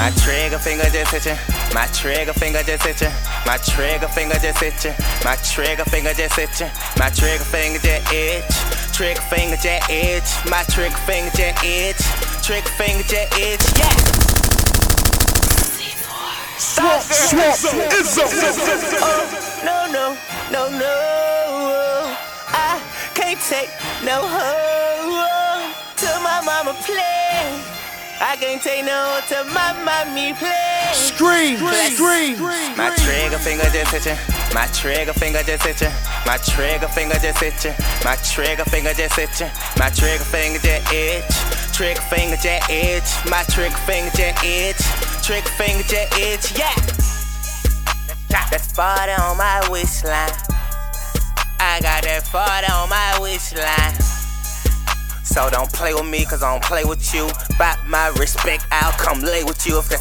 My trigger finger just itching. My trigger finger just itching. My trigger finger just itching. My trigger finger just itching. My trigger finger just itch. Trigger finger just itch. My trigger finger just itch. Trigger finger just itch. Yeah. Swamp, Izzo. No. I can't take no hoe till my mama play. I can't take no hoe till my mommy play. Scream. My trigger finger just itching. My trigger finger just itching. My trigger finger just itching. My trigger finger just itching. My trigger finger just itch. Trigger finger just itch. My trigger finger just itch. Trigger finger just itch. Yeah. That's 40 on my waistline. I got that 40 on my waistline. So don't play with me, cause I don't play with you. By my respect, I'll come lay with you. If that